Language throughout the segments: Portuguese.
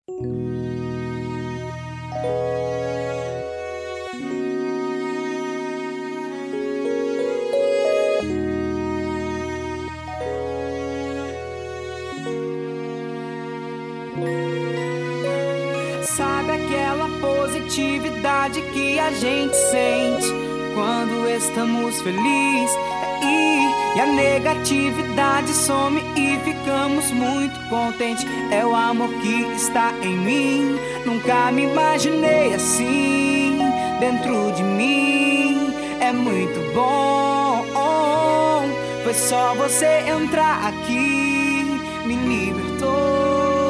Sabe aquela positividade que a gente sente quando estamos felizes? E a negatividade some e ficamos muito contentes. É o amor que está em mim. Nunca me imaginei assim dentro de mim. É muito bom. Foi só você entrar aqui, me libertou.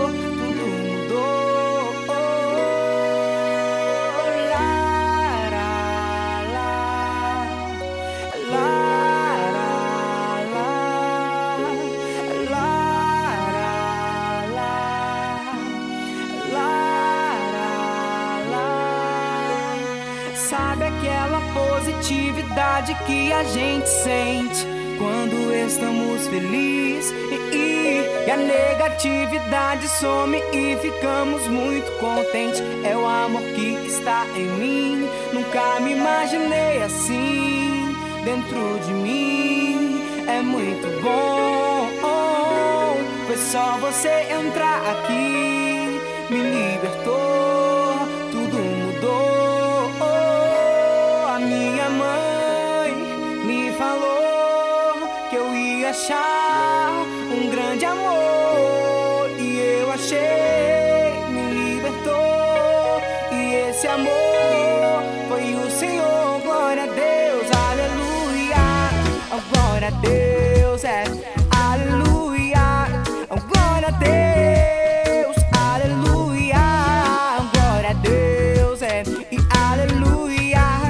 Sabe aquela positividade que a gente sente quando estamos felizes? E a negatividade some e ficamos muito contentes. É o amor que está em mim. Nunca me imaginei assim dentro de mim. É muito bom. Foi só você entrar aqui, me libertou, tudo mudou. Que eu ia achar um grande amor, e eu achei, me libertou. E esse amor foi o Senhor. Glória a Deus, aleluia. Glória a Deus, aleluia. Glória a Deus, aleluia. Glória a Deus, e aleluia.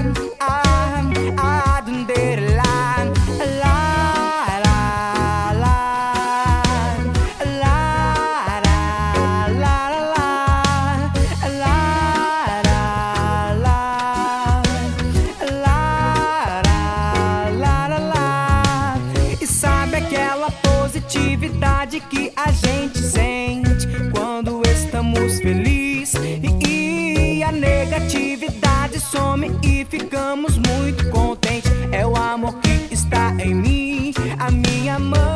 Aquela positividade que a gente sente quando estamos felizes. E a negatividade some e ficamos muito contentes. É o amor que está em mim, a minha mãe.